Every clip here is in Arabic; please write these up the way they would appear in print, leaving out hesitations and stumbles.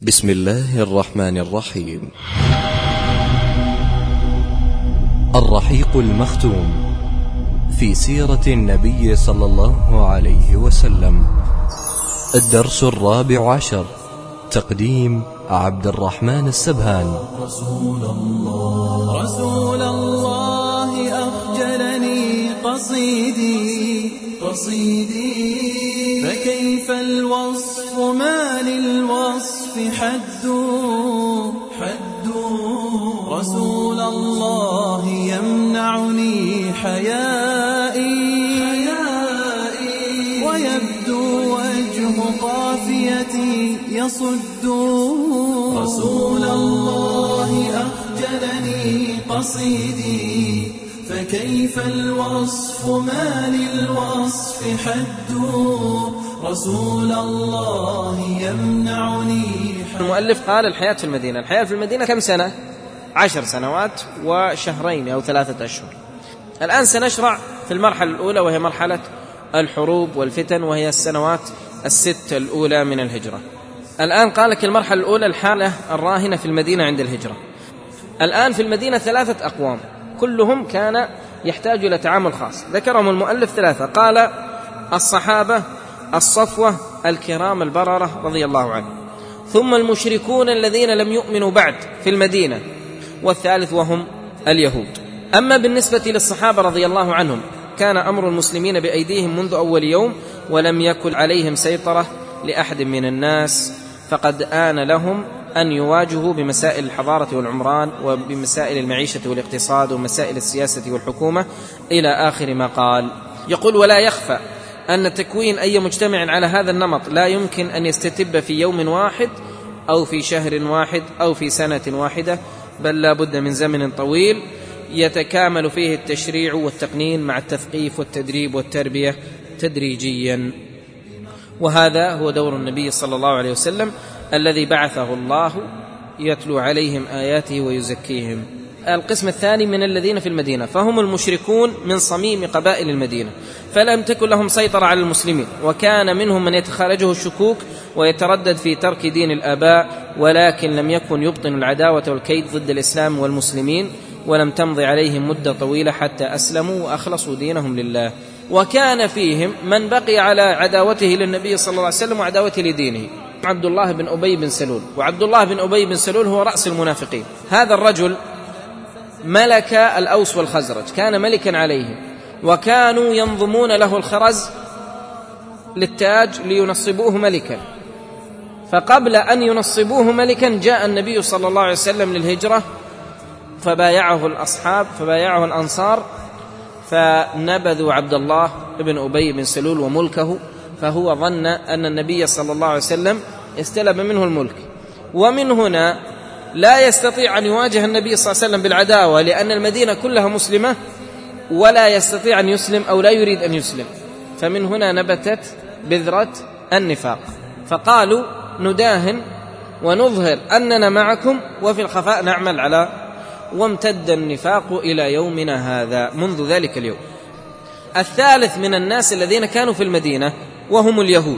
بسم الله الرحمن الرحيم. الرحيق المختوم في سيرة النبي صلى الله عليه وسلم. الدرس 14. تقديم عبد الرحمن السبهان. رسول الله أخجلني قصيدي فكيف الوصف ما للوصف حد رسول الله يمنعني حيائي ويبدو وجه قافيتي يصد. رسول الله أخجلني قصيدي فكيف الوصف ما للوصف حد رسول الله يمنعني. المؤلف قال الحياة في المدينة. الحياة في المدينة كم سنة؟ 10 سنوات وشهرين أو 3 أشهر. الآن سنشرع في المرحلة الأولى وهي مرحلة الحروب والفتن، وهي السنوات 6 الأولى من الهجرة. الآن قال لك المرحلة الأولى الحالة الراهنة في المدينة عند الهجرة. الآن في المدينة 3 أقوام كلهم كان يحتاج إلى تعامل خاص، ذكرهم المؤلف 3. قال الصحابة الصفوة الكرام البررة رضي الله عنهم، ثم المشركون الذين لم يؤمنوا بعد في المدينة، والثالث وهم اليهود. أما بالنسبة للصحابة رضي الله عنهم كان أمر المسلمين بأيديهم منذ أول يوم، ولم يكن عليهم سيطرة لأحد من الناس، فقد آن لهم أن يواجهوا بمسائل الحضارة والعمران وبمسائل المعيشة والاقتصاد ومسائل السياسة والحكومة إلى آخر ما قال. يقول ولا يخفى أن تكوين أي مجتمع على هذا النمط لا يمكن أن يستتب في يوم واحد أو في شهر واحد أو في سنة واحدة، بل لا بد من زمن طويل يتكامل فيه التشريع والتقنين مع التثقيف والتدريب والتربية تدريجيا. وهذا هو دور النبي صلى الله عليه وسلم الذي بعثه الله يتلو عليهم آياته ويزكيهم. القسم الثاني من الذين في المدينة فهم المشركون من صميم قبائل المدينة، فلم تكن لهم سيطرة على المسلمين، وكان منهم من يتخارجه الشكوك ويتردد في ترك دين الآباء، ولكن لم يكن يبطن العداوة والكيد ضد الإسلام والمسلمين، ولم تمضي عليهم مدة طويلة حتى أسلموا وأخلصوا دينهم لله. وكان فيهم من بقي على عداوته للنبي صلى الله عليه وسلم وعداوته لدينه، عبد الله بن أبي بن سلول. وعبد الله بن أبي بن سلول هو رأس المنافقين. هذا الرجل ملك الأوس والخزرج، كان ملكا عليهم، وكانوا ينظمون له الخرز للتاج لينصبوه ملكا. فقبل أن ينصبوه ملكا جاء النبي صلى الله عليه وسلم للهجرة، فبايعه الأصحاب، فبايعه الأنصار، فنبذوا عبد الله بن أبي بن سلول وملكه، فهو ظن أن النبي صلى الله عليه وسلم استلب منه الملك. ومن هنا لا يستطيع أن يواجه النبي صلى الله عليه وسلم بالعداوة، لأن المدينة كلها مسلمة، ولا يستطيع أن يسلم أو لا يريد أن يسلم. فمن هنا نبتت بذرة النفاق، فقالوا نداهن ونظهر أننا معكم وفي الخفاء نعمل على. وامتد النفاق إلى يومنا هذا منذ ذلك اليوم. الثالث من الناس الذين كانوا في المدينة وهم اليهود،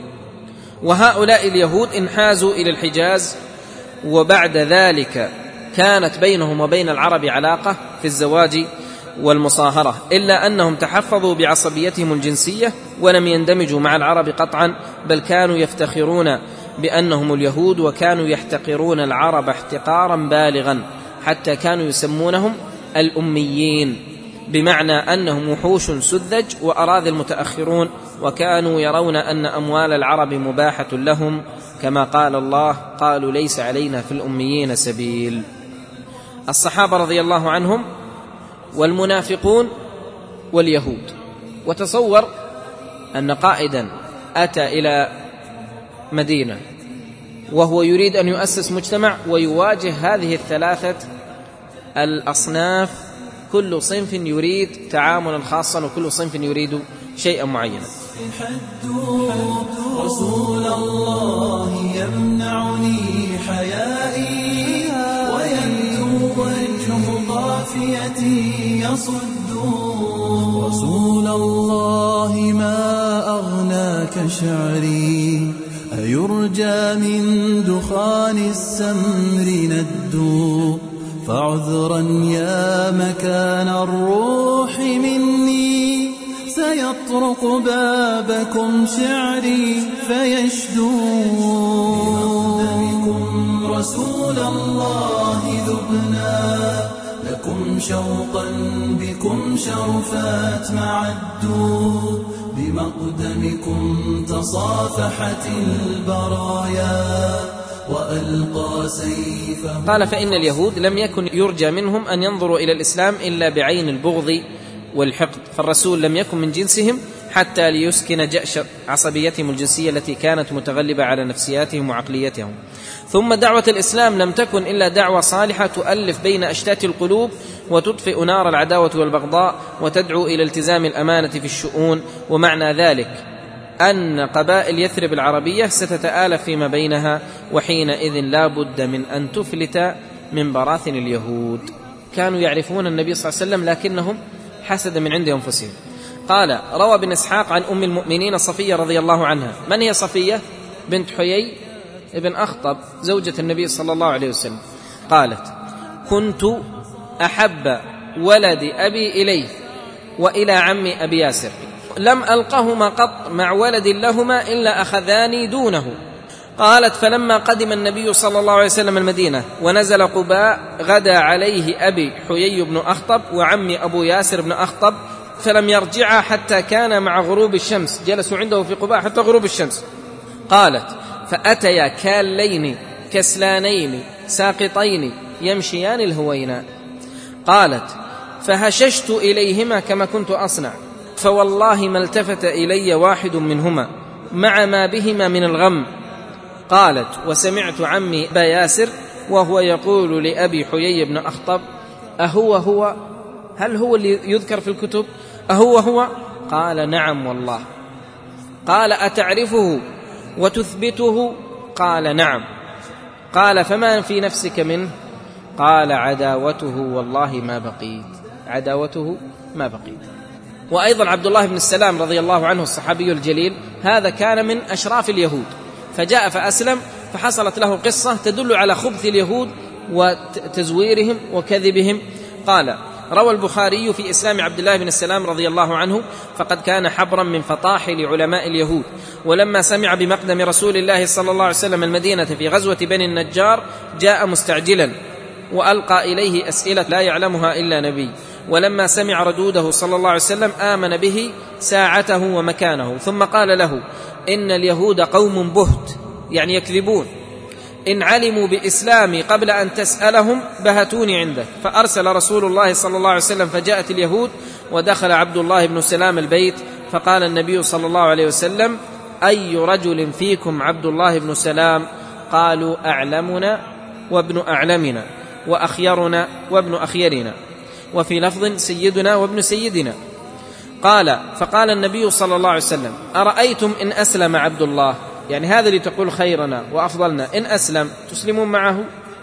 وهؤلاء اليهود انحازوا إلى الحجاز، وبعد ذلك كانت بينهم وبين العرب علاقة في الزواج والمصاهرة، إلا أنهم تحفظوا بعصبيتهم الجنسية ولم يندمجوا مع العرب قطعا، بل كانوا يفتخرون بأنهم اليهود، وكانوا يحتقرون العرب احتقارا بالغا، حتى كانوا يسمونهم الأميين، بمعنى أنهم وحوش سذج وأراذل متأخرون، وكانوا يرون أن أموال العرب مباحة لهم، كما قال الله قالوا ليس علينا في الأميين سبيل. الصحابة رضي الله عنهم والمنافقون واليهود. وتصور أن قائدا أتى إلى مدينة وهو يريد أن يؤسس مجتمع، ويواجه هذه ال3 الأصناف، كل صنف يريد تعاملا خاصا وكل صنف يريد شيئا معينا. رسول الله يمنعني حيائي ويبدو وجه قافيتي يصد. رسول الله ما أغناك شعري أيرجى يرجى من دخان السمر ندو، فعذرا يا مكان الروح مني، سيطرق بابكم شعري فيشدو. بمقدمكم رسول الله ذبنا، لكم شوقا بكم شرفات معدوا، بمقدمكم تصافحت البرايا وألقى سيفه. قال فإن اليهود لم يكن يرجى منهم أن ينظروا إلى الإسلام إلا بعين البغض والحقد، فالرسول لم يكن من جنسهم حتى ليسكن جأش عصبيتهم الجنسية التي كانت متغلبة على نفسياتهم وعقليتهم. ثم دعوة الإسلام لم تكن إلا دعوة صالحة تؤلف بين أشتات القلوب وتطفئ نار العداوة والبغضاء وتدعو إلى التزام الأمانة في الشؤون. ومعنى ذلك أن قبائل يثرب العربية ستتآلف فيما بينها، وحينئذ لا بد من أن تفلت من براثن اليهود. كانوا يعرفون النبي صلى الله عليه وسلم لكنهم حسد من عند أنفسهم. قال روى ابن إسحاق عن أم المؤمنين صفية رضي الله عنها. من هي صفية؟ بنت حيي ابن أخطب زوجة النبي صلى الله عليه وسلم. قالت كنت أحب ولد أبي إليه وإلى عمي أبي ياسر، لم ألقهما قط مع ولد لهما إلا أخذاني دونه. قالت فلما قدم النبي صلى الله عليه وسلم المدينة ونزل قباء غدا عليه أبي حيي بن أخطب وعمي أبو ياسر بن أخطب، فلم يرجع حتى كان مع غروب الشمس، جلسوا عنده في قباء حتى غروب الشمس. قالت فأتيا كالين كسلانين ساقطين يمشيان الهويناء. قالت فهششت إليهما كما كنت أصنع، فوالله ما التفت إلي واحد منهما مع ما بهما من الغم. قالت وسمعت عمي أبا ياسر وهو يقول لأبي حيي بن أخطب أهو هو؟ هل هو اللي يذكر في الكتب؟ أهو هو؟ قال نعم والله. قال أتعرفه وتثبته؟ قال نعم. قال فما في نفسك منه؟ قال عداوته والله ما بقيت، عداوته ما بقيت. وأيضا عبد الله بن السلام رضي الله عنه الصحابي الجليل، هذا كان من أشراف اليهود، فجاء فأسلم، فحصلت له قصة تدل على خبث اليهود وتزويرهم وكذبهم. قال روى البخاري في إسلام عبد الله بن السلام رضي الله عنه فقد كان حبرا من فطاحل علماء اليهود، ولما سمع بمقدم رسول الله صلى الله عليه وسلم المدينة في غزوة بني النجار جاء مستعجلا وألقى إليه أسئلة لا يعلمها إلا نبي، ولما سمع ردوده صلى الله عليه وسلم آمن به ساعته ومكانه، ثم قال له إن اليهود قوم بهت، يعني يكذبون، إن علموا بإسلامي قبل أن تسألهم بهتوني عندك. فأرسل رسول الله صلى الله عليه وسلم فجاءت اليهود، ودخل عبد الله بن سلام البيت، فقال النبي صلى الله عليه وسلم أي رجل فيكم عبد الله بن سلام؟ قالوا أعلمنا وابن أعلمنا وأخيرنا وابن أخيرنا، وفي لفظ سيدنا وابن سيدنا. قال فقال النبي صلى الله عليه وسلم أرأيتم إن أسلم عبد الله، يعني هذا اللي تقول خيرنا وأفضلنا، إن أسلم تسلمون معه؟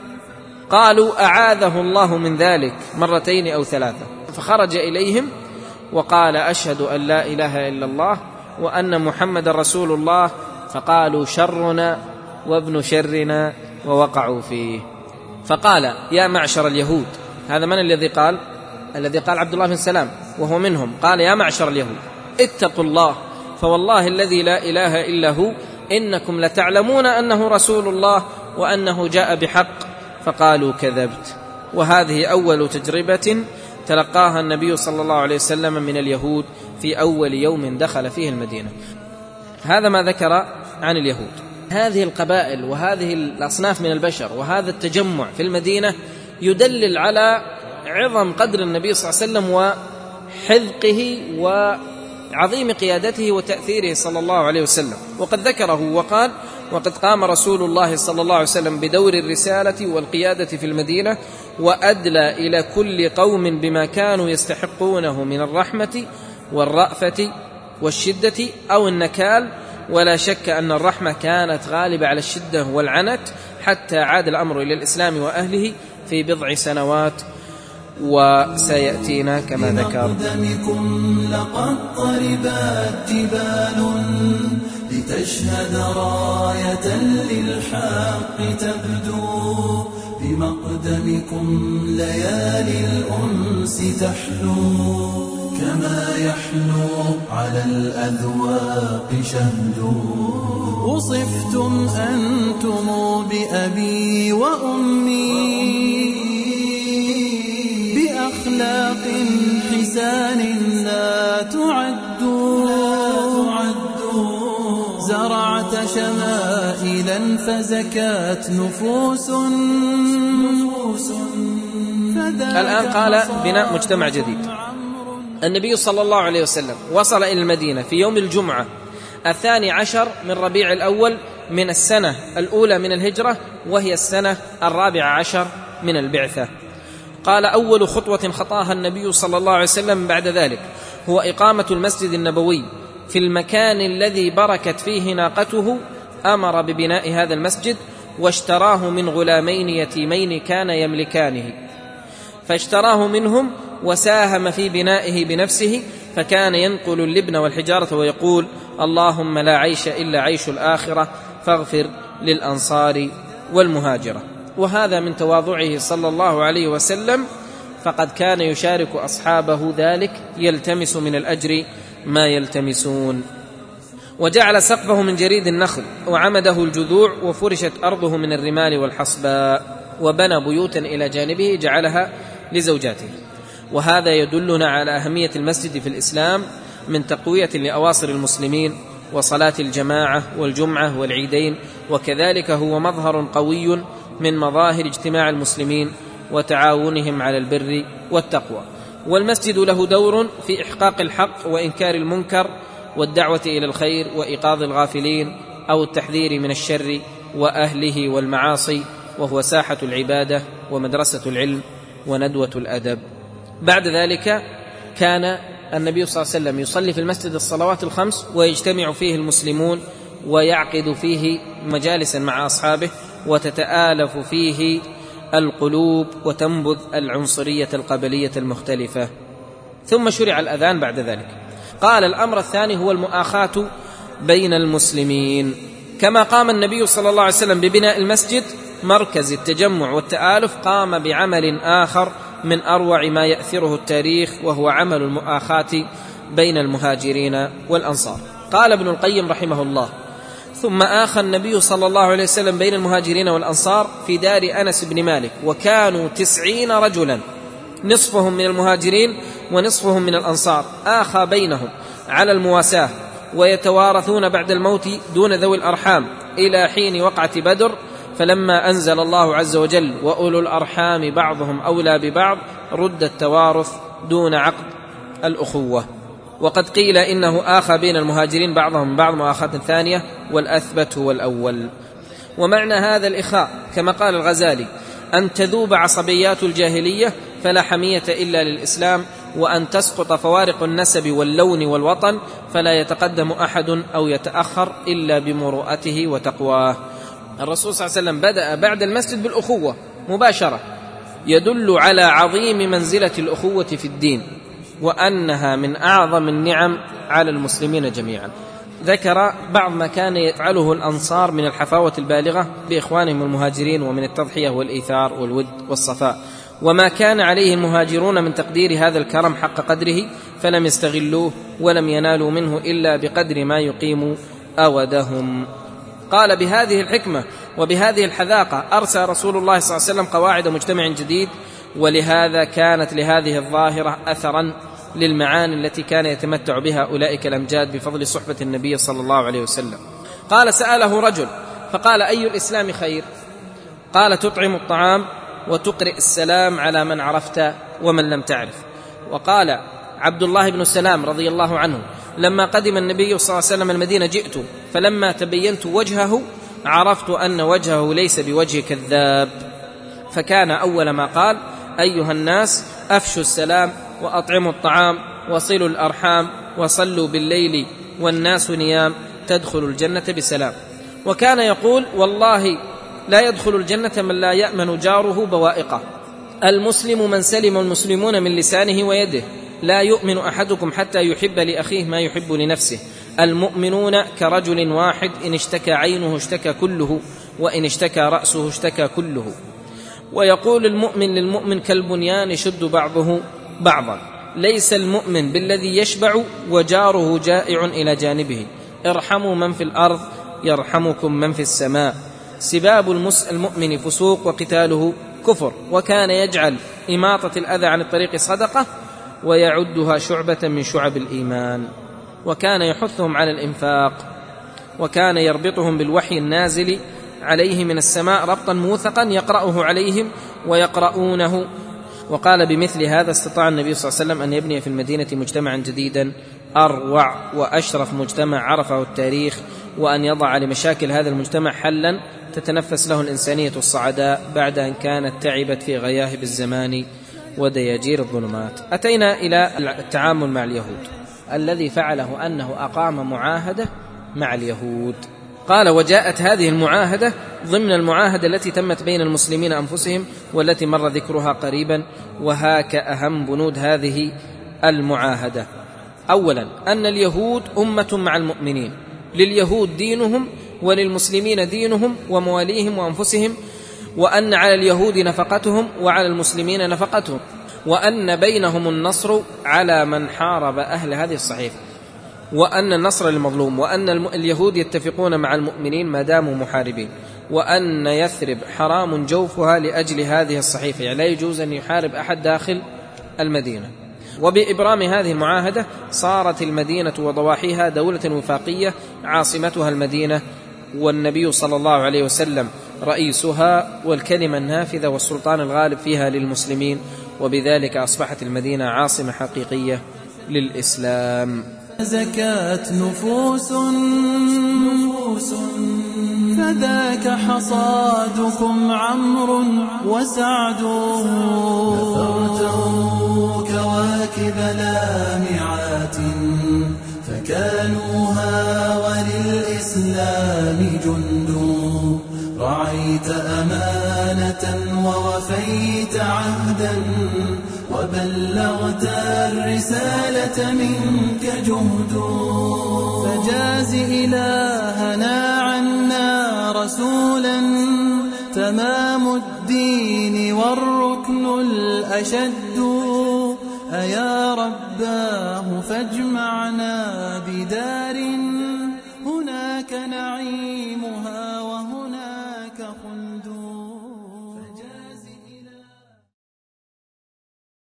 قالوا أعاذه الله من ذلك مرتين أو ثلاثة. فخرج إليهم وقال أشهد أن لا إله إلا الله وأن محمد رسول الله، فقالوا شرنا وابن شرنا ووقعوا فيه. فقال يا معشر اليهود، هذا من الذي قال؟ الذي قال عبد الله بن سلام وهو منهم. قال يا معشر اليهود اتقوا الله، فوالله الذي لا إله إلا هو إنكم لتعلمون أنه رسول الله وأنه جاء بحق. فقالوا كذبت. وهذه أول تجربة تلقاها النبي صلى الله عليه وسلم من اليهود في أول يوم دخل فيه المدينة. هذا ما ذكر عن اليهود. هذه القبائل وهذه الأصناف من البشر وهذا التجمع في المدينة يدلل على عظم قدر النبي صلى الله عليه وسلم وحذقه وعظيم قيادته وتأثيره صلى الله عليه وسلم. وقد ذكره وقال وقد قام رسول الله صلى الله عليه وسلم بدور الرسالة والقيادة في المدينة، وأدلى إلى كل قوم بما كانوا يستحقونه من الرحمة والرأفة والشدة أو النكال. ولا شك أن الرحمة كانت غالبة على الشدة والعنت، حتى عاد الأمر إلى الإسلام وأهله في بضع سنوات، وسيأتينا كما ذكر. بمقدمكم لقد طربت جبال لتشهد راية للحق تبدو بمقدمكم ليالي الأنس تحلو كما يحلو على الأذواق شهد وصفتم أنتم بأبي وأمي بأخلاق حسان لا تعد زرعت شمائلا فزكات نفوس. الآن قال بناء مجتمع جديد. النبي صلى الله عليه وسلم وصل إلى المدينة في يوم الجمعة 12 من ربيع الأول من السنة الأولى من الهجرة، وهي السنة 14 من البعثة. قال: أول خطوة خطاها النبي صلى الله عليه وسلم بعد ذلك هو إقامة المسجد النبوي في المكان الذي بركت فيه ناقته. أمر ببناء هذا المسجد واشتراه من غلامين يتيمين كان يملكانه، فاشتراه منهم وساهم في بنائه بنفسه، فكان ينقل اللبن والحجارة ويقول: اللهم لا عيش إلا عيش الآخرة فاغفر للأنصار والمهاجرة. وهذا من تواضعه صلى الله عليه وسلم، فقد كان يشارك أصحابه ذلك يلتمس من الأجر ما يلتمسون. وجعل سقفه من جريد النخل وعمده الجذوع، وفرشت أرضه من الرمال والحصباء، وبنى بيوتا إلى جانبه جعلها لزوجاته. وهذا يدلنا على أهمية المسجد في الإسلام من تقوية لأواصر المسلمين وصلاة الجماعة والجمعة والعيدين، وكذلك هو مظهر قوي من مظاهر اجتماع المسلمين وتعاونهم على البر والتقوى. والمسجد له دور في إحقاق الحق وإنكار المنكر والدعوة إلى الخير وإيقاظ الغافلين أو التحذير من الشر وأهله والمعاصي، وهو ساحة العبادة ومدرسة العلم وندوة الأدب. بعد ذلك كان النبي صلى الله عليه وسلم يصلي في المسجد الصلوات الخمس، ويجتمع فيه المسلمون ويعقد فيه مجالسا مع أصحابه، وتتآلف فيه القلوب وتنبذ العنصرية القبلية المختلفة. ثم شرع الأذان بعد ذلك. قال: الأمر الثاني هو المؤاخاة بين المسلمين. كما قام النبي صلى الله عليه وسلم ببناء المسجد مركز التجمع والتآلف، قام بعمل آخر من أروع ما يأثره التاريخ، وهو عمل المؤاخاة بين المهاجرين والأنصار. قال ابن القيم رحمه الله: ثم آخى النبي صلى الله عليه وسلم بين المهاجرين والأنصار في دار أنس بن مالك، وكانوا 90 رجلا، نصفهم من المهاجرين ونصفهم من الأنصار. آخى بينهم على المواساة، ويتوارثون بعد الموت دون ذوي الأرحام إلى حين وقعة بدر، فلما أنزل الله عز وجل: وأولو الأرحام بعضهم أولى ببعض، رد التوارث دون عقد الأخوة. وقد قيل إنه آخى بين المهاجرين بعضهم بعض مؤاخاة ثانية، والأثبت هو الأول. ومعنى هذا الإخاء كما قال الغزالي: أن تذوب عصبيات الجاهلية فلا حمية إلا للإسلام، وأن تسقط فوارق النسب واللون والوطن، فلا يتقدم أحد أو يتأخر إلا بمروءته وتقواه. الرسول صلى الله عليه وسلم بدأ بعد المسجد بالأخوة مباشرة، يدل على عظيم منزلة الأخوة في الدين، وأنها من أعظم النعم على المسلمين جميعا. ذكر بعض ما كان يفعله الأنصار من الحفاوة البالغة بإخوانهم المهاجرين، ومن التضحية والإيثار والود والصفاء، وما كان عليه المهاجرون من تقدير هذا الكرم حق قدره، فلم يستغلوه ولم ينالوا منه إلا بقدر ما يقيم أودهم. قال: بهذه الحكمة وبهذه الحذاقة أرسى رسول الله صلى الله عليه وسلم قواعد مجتمع جديد، ولهذا كانت لهذه الظاهرة أثرا للمعاني التي كان يتمتع بها أولئك الأمجاد بفضل صحبة النبي صلى الله عليه وسلم. قال: سأله رجل فقال: أي الإسلام خير؟ قال: تطعم الطعام وتقرئ السلام على من عرفت ومن لم تعرف. وقال عبد الله بن السلام رضي الله عنه: لما قدم النبي صلى الله عليه وسلم المدينة جئت، فلما تبينت وجهه عرفت أن وجهه ليس بوجه كذاب، فكان أول ما قال: أيها الناس أفشوا السلام وأطعموا الطعام وصلوا الأرحام وصلوا بالليل والناس نيام تدخل الجنة بسلام. وكان يقول: والله لا يدخل الجنة من لا يأمن جاره بوائقه. المسلم من سلم المسلمون من لسانه ويده، لا يؤمن أحدكم حتى يحب لأخيه ما يحب لنفسه. المؤمنون كرجل واحد، إن اشتكى عينه اشتكى كله، وإن اشتكى رأسه اشتكى كله. ويقول المؤمن للمؤمن كالبنيان يشد بعضه بعضا. ليس المؤمن بالذي يشبع وجاره جائع إلى جانبه، ارحموا من في الأرض يرحمكم من في السماء. سباب المؤمن فسوق وقتاله كفر، وكان يجعل إماطة الأذى عن الطريق صدقة ويعدها شعبة من شعب الإيمان. وكان يحثهم على الإنفاق، وكان يربطهم بالوحي النازل عليه من السماء ربطا موثقا يقرأه عليهم ويقرؤونه. وقال بمثل هذا استطاع النبي صلى الله عليه وسلم أن يبني في المدينة مجتمعا جديدا أروع وأشرف مجتمع عرفه التاريخ، وأن يضع لمشاكل هذا المجتمع حلا تتنفس له الإنسانية الصعداء بعد أن كانت تعبت في غياهب الزمان ودياجير الظلمات. أتينا إلى التعامل مع اليهود. الذي فعله أنه أقام معاهدة مع اليهود. قال: وجاءت هذه المعاهدة ضمن المعاهدة التي تمت بين المسلمين أنفسهم والتي مر ذكرها قريبا. وهاك أهم بنود هذه المعاهدة: أولا أن اليهود أمة مع المؤمنين، لليهود دينهم وللمسلمين دينهم ومواليهم وأنفسهم، وأن على اليهود نفقتهم وعلى المسلمين نفقتهم، وأن بينهم النصر على من حارب أهل هذه الصحيفة، وأن النصر للمظلوم، وأن اليهود يتفقون مع المؤمنين ما داموا محاربين، وأن يثرب حرام جوفها لأجل هذه الصحيفة، يعني لا يجوز أن يحارب أحد داخل المدينة. وبإبرام هذه المعاهدة صارت المدينة وضواحيها دولة وفاقية عاصمتها المدينة، والنبي صلى الله عليه وسلم رئيسها، والكلمة النافذة والسلطان الغالب فيها للمسلمين، وبذلك أصبحت المدينة عاصمة حقيقية للإسلام. زكات نفوس فذاك حصادكم عمرو وسعد، نثرته كواكب لامعات فكانوها وللإسلام جند، رعيت أمانة ووفيت عهدا وبلغت الرسالة منك جهد، فجاز إلهنا عنا رسولا تمام الدين والركن الأشد، أيا رباه فاجمعنا بدار